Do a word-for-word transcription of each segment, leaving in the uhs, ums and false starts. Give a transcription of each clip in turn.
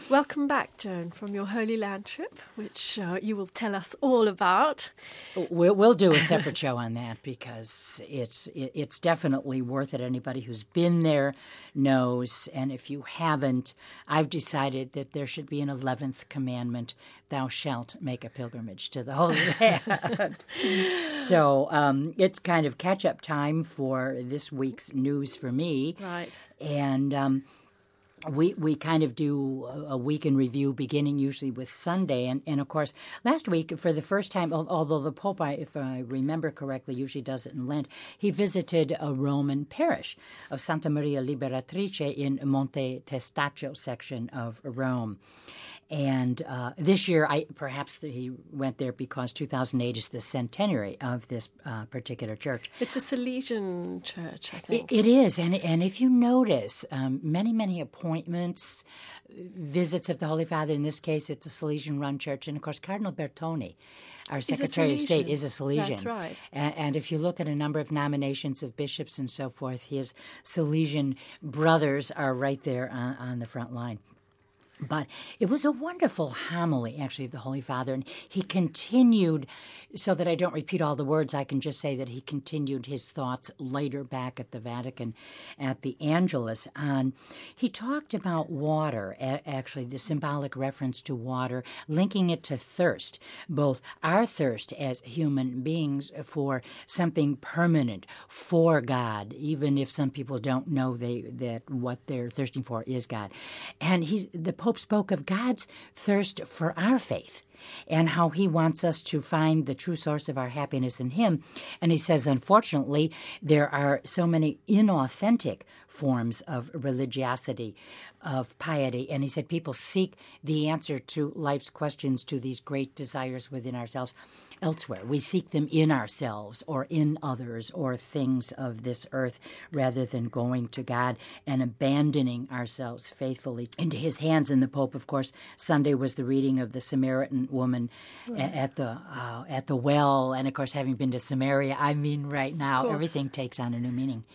Welcome back, Joan, from your Holy Land trip, which uh, you will tell us all about. We'll, we'll do a separate show on that because it's it's definitely worth it. Anybody who's been there knows, and if you haven't, I've decided that there should be an eleventh commandment: "Thou shalt make a pilgrimage to the Holy Land." So um, it's kind of catch-up time for this week's news for me, Right? And Um, We we kind of do a week in review, beginning usually with Sunday. And, and of course, last week, for the first time, although the Pope, if I remember correctly, usually does it in Lent, he visited a Roman parish of Santa Maria Liberatrice in Monte Testaccio section of Rome. And uh, this year, I perhaps he went there because two thousand eight is the centenary of this uh, particular church. It's a Salesian church, I think. It, it is, and and if you notice, um, many, many appointments, visits of the Holy Father, in this case, it's a Salesian-run church, and of course, Cardinal Bertone, our Secretary of State, is a Salesian. That's right. And, and if you look at a number of nominations of bishops and so forth, his Salesian brothers are right there on, on the front line. But it was a wonderful homily, actually, of the Holy Father, and he continued, so that I don't repeat all the words, I can just say that he continued his thoughts later back at the Vatican at the Angelus on, he talked about water, actually, the symbolic reference to water, linking it to thirst, both our thirst as human beings for something permanent, for God, even if some people don't know they that what they're thirsting for is God. And he's the Pope spoke of God's thirst for our faith and how he wants us to find the true source of our happiness in him. And he says, unfortunately, there are so many inauthentic forms of religiosity, of piety. And he said people seek the answer to life's questions, to these great desires within ourselves elsewhere. We seek them in ourselves or in others or things of this earth rather than going to God and abandoning ourselves faithfully into his hands. And the Pope, of course, Sunday was the reading of the Samaritan woman right. at the uh, at the well. And, of course, having been to Samaria, I mean, right now, everything takes on a new meaning.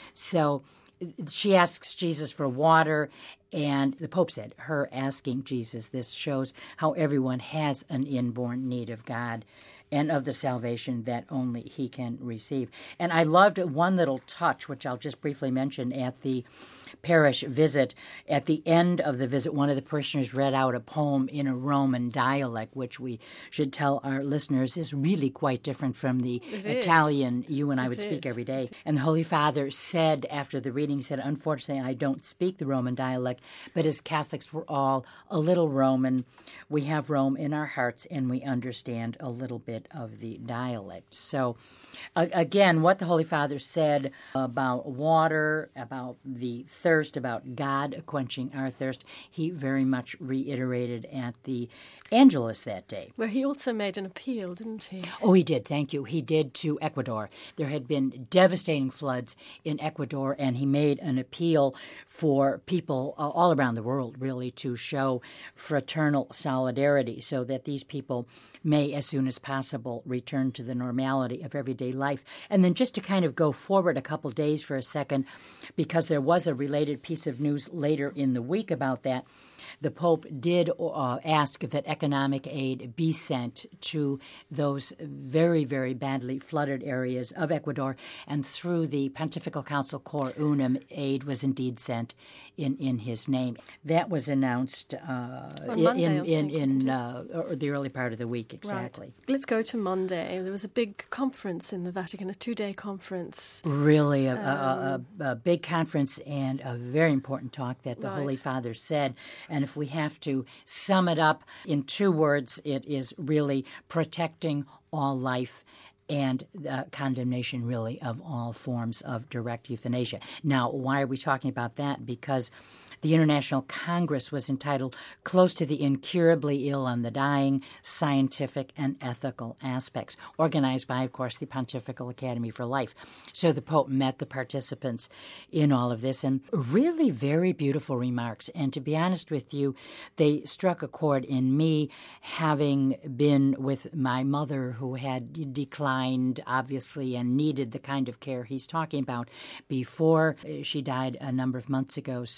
So she asks Jesus for water, and the Pope said, her asking Jesus, this shows how everyone has an inborn need of God and of the salvation that only he can receive. And I loved one little touch, which I'll just briefly mention, at the parish visit. At the end of the visit, one of the parishioners read out a poem in a Roman dialect, which we should tell our listeners is really quite different from the it Italian is. you and I it would is. speak every day. And the Holy Father said after the reading, he said, unfortunately, I don't speak the Roman dialect, but as Catholics, we're all a little Roman. We have Rome in our hearts, and we understand a little bit of the dialect. So, uh, again, what the Holy Father said about water, about the thirst, about God quenching our thirst, he very much reiterated at the Angelus that day. Where he also made an appeal, didn't he? Oh, he did, thank you. He did to Ecuador. There had been devastating floods in Ecuador, and he made an appeal for people uh, all around the world, really, to show fraternal solidarity so that these people may, as soon as possible, return to the normality of everyday life. And then just to kind of go forward a couple days for a second, because there was a related piece of news later in the week about that, the Pope did uh, ask that economic aid be sent to those very, very badly flooded areas of Ecuador, and through the Pontifical Council Cor Unum, aid was indeed sent in, in his name. That was announced uh, in Monday, in, in, think, in uh, the early part of the week, exactly. Right. Let's go to Monday. There was a big conference in the Vatican, a two-day conference. Really, a, um, a, a, a big conference and a very important talk that the right. Holy Father said. And if we have to sum it up in two words, it is really protecting all life and the condemnation, really, of all forms of direct euthanasia. Now, why are we talking about that? Because the International Congress was entitled Close to the Incurably Ill and the Dying, Scientific and Ethical Aspects, organized by, of course, the Pontifical Academy for Life. So the Pope met the participants in all of this, and really very beautiful remarks. And to be honest with you, they struck a chord in me, having been with my mother who had declined, obviously, and needed the kind of care he's talking about before she died a number of months ago. So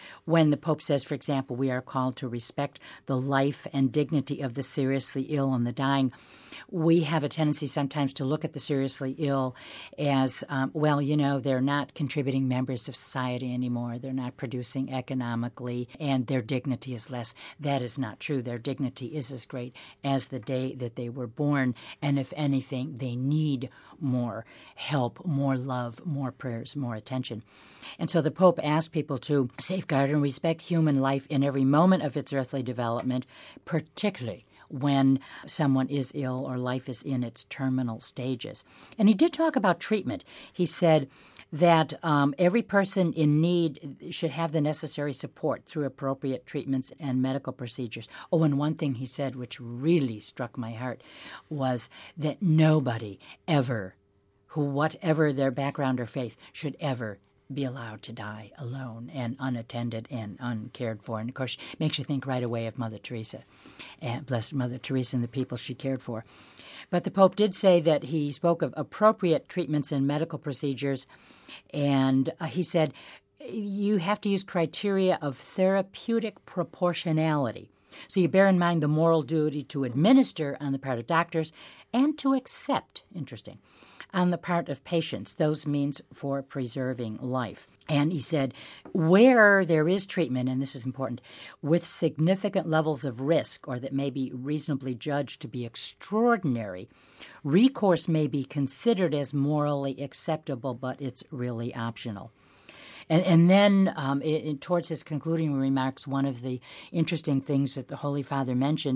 when the Pope says, for example, we are called to respect the life and dignity of the seriously ill and the dying, we have a tendency sometimes to look at the seriously ill as, um, well, you know, they're not contributing members of society anymore. They're not producing economically, and their dignity is less. That is not true. Their dignity is as great as the day that they were born, and if anything, they need more help, more love, more prayers, more attention. And so the Pope asked people to safeguard and respect human life in every moment of its earthly development, particularly when someone is ill or life is in its terminal stages. And he did talk about treatment. He said that um, every person in need should have the necessary support through appropriate treatments and medical procedures. Oh, and one thing he said, which really struck my heart, was that nobody ever, who whatever their background or faith, should ever be allowed to die alone and unattended and uncared for. And, of course, it makes you think right away of Mother Teresa, and Blessed Mother Teresa and the people she cared for. But the Pope did say that he spoke of appropriate treatments and medical procedures, and uh, he said you have to use criteria of therapeutic proportionality. So you bear in mind the moral duty to administer on the part of doctors and to accept, interesting, on the part of patients, those means for preserving life. And he said, where there is treatment, and this is important, with significant levels of risk or that may be reasonably judged to be extraordinary, recourse may be considered as morally acceptable, but it's really optional. And, and then um, it, it, towards his concluding remarks, one of the interesting things that the Holy Father mentioned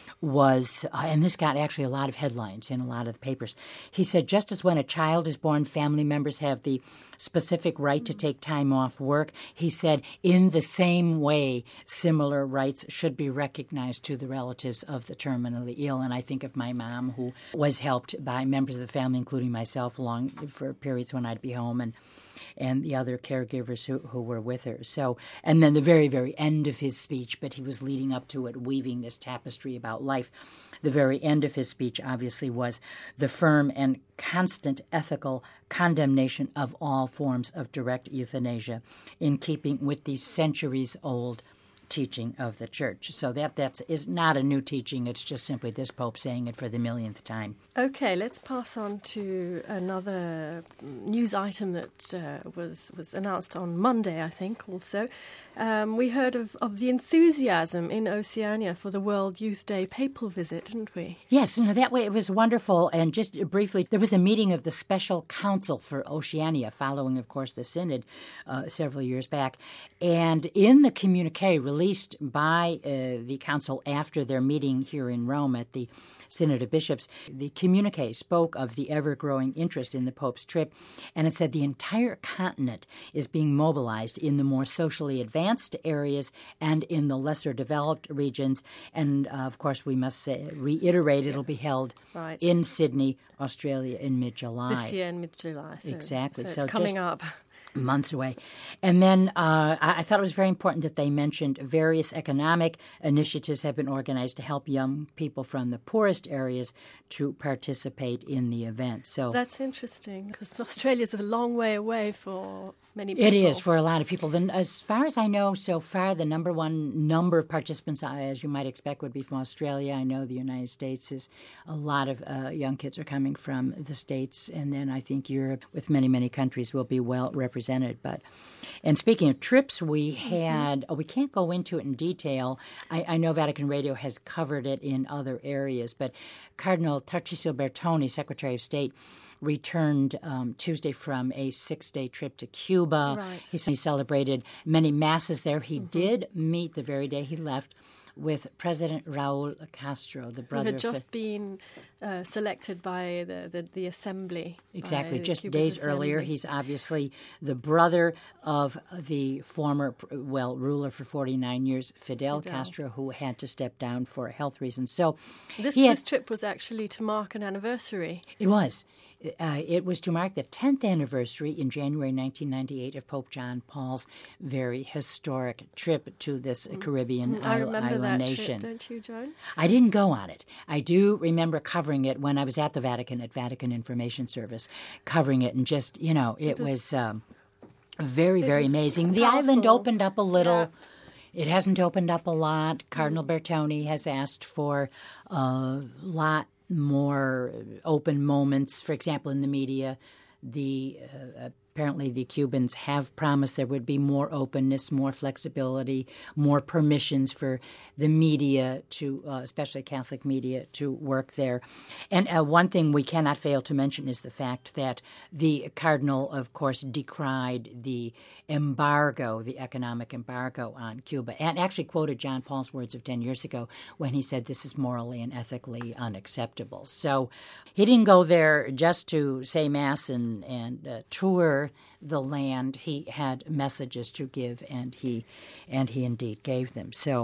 was, uh, and this got actually a lot of headlines in a lot of the papers, he said, just as when a child is born, family members have the specific right to take time off work, he said, in the same way, similar rights should be recognized to the relatives of the terminally ill. And I think of my mom, who was helped by members of the family, including myself, long for periods when I'd be home, and and the other caregivers who, who were with her. So, and then the very, very end of his speech, but he was leading up to it, weaving this tapestry about life. The very end of his speech, obviously, was the firm and constant ethical condemnation of all forms of direct euthanasia, in keeping with the centuries-old teaching of the Church. So that that's is not a new teaching. It's just simply this Pope saying it for the millionth time. Okay, let's pass on to another news item that uh, was was announced on Monday, I think, also. Um, we heard of, of the enthusiasm in Oceania for the World Youth Day papal visit, didn't we? Yes, no, that way it was wonderful. And just briefly, there was a meeting of the Special Council for Oceania following, of course, the Synod uh, several years back. And in the communique released by uh, the Council after their meeting here in Rome at the Synod of Bishops, the communique spoke of the ever-growing interest in the Pope's trip, and it said the entire continent is being mobilized in the more socially advanced areas and in the lesser developed regions. And, uh, of course, we must say, reiterate it'll be held right in Sydney, Australia in mid-July. This year in mid-July. So, exactly. So, so it's coming just up. Months away. And then uh, I, I thought it was very important that they mentioned various economic initiatives have been organized to help young people from the poorest areas to participate in the event. So that's interesting, because Australia's a long way away for many people. It is for a lot of people. Then, as far as I know, so far the number one number of participants, as you might expect, would be from Australia. I know the United States is a lot of uh, young kids are coming from the States, and then I think Europe, with many, many countries, will be well represented. But, and speaking of trips, we had, mm-hmm. oh, we can't go into it in detail. I, I know Vatican Radio has covered it in other areas, but Cardinal Tarcisio Bertone, Secretary of State, returned um, Tuesday from a six-day trip to Cuba. Right. He, he celebrated many masses there. He mm-hmm. did meet the very day he left with President Raul Castro, the brother who had just of the, been uh, selected by the, the, the assembly. Exactly, just Cuba's days assembly. earlier. He's obviously the brother of the former, well, ruler for forty-nine years, Fidel, Fidel. Castro, who had to step down for health reasons. So this, had, this trip was actually to mark an anniversary. It was. Uh, it was to mark the tenth anniversary in January nineteen ninety-eight of Pope John Paul's very historic trip to this Caribbean mm, I isle, remember island that nation. Trip, don't you, Joan? I didn't go on it. I do remember covering it when I was at the Vatican, at Vatican Information Service, covering it, and just, you know, it, it was... was um, Very, very amazing. The powerful. island opened up a little. Yeah. It hasn't opened up a lot. Cardinal Bertone has asked for a lot more open moments. For example, in the media, the uh, apparently the Cubans have promised there would be more openness, more flexibility, more permissions for the media to, uh, especially Catholic media, to work there. And uh, one thing we cannot fail to mention is the fact that the Cardinal, of course, decried the embargo, the economic embargo on Cuba, and actually quoted John Paul's words of ten years ago when he said this is morally and ethically unacceptable. So he didn't go there just to say Mass and, and uh, tour the land. He had messages to give, and he and he indeed gave them. So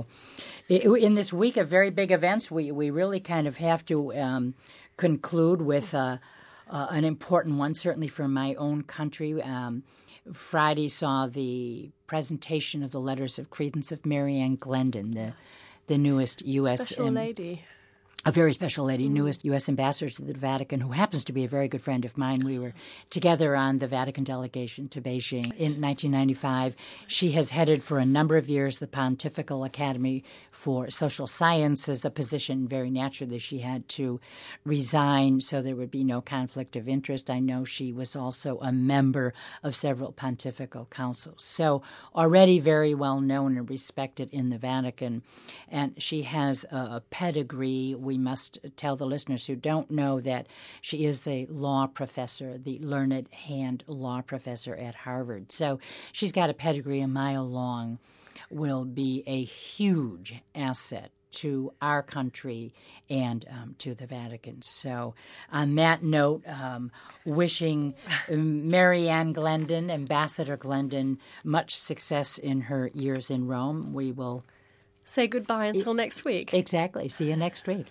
in this week of very big events, we, we really kind of have to um, conclude with uh, uh, an important one, certainly for my own country. Um, Friday saw the presentation of the letters of credence of Marianne Glendon, the the newest U S Special um, lady. A very special lady, newest U S ambassador to the Vatican, who happens to be a very good friend of mine. We were together on the Vatican delegation to Beijing in nineteen ninety-five. She has headed for a number of years the Pontifical Academy for Social Sciences, a position very naturally she had to resign so there would be no conflict of interest. I know she was also a member of several pontifical councils, so already very well known and respected in the Vatican. And she has a pedigree. We must tell the listeners who don't know that she is a law professor, the learned hand law professor at Harvard. So she's got a pedigree a mile long, will be a huge asset to our country and um, to the Vatican. So on that note, um, wishing Marianne Glendon, Ambassador Glendon, much success in her years in Rome. We will say goodbye until next week. Exactly. See you next week.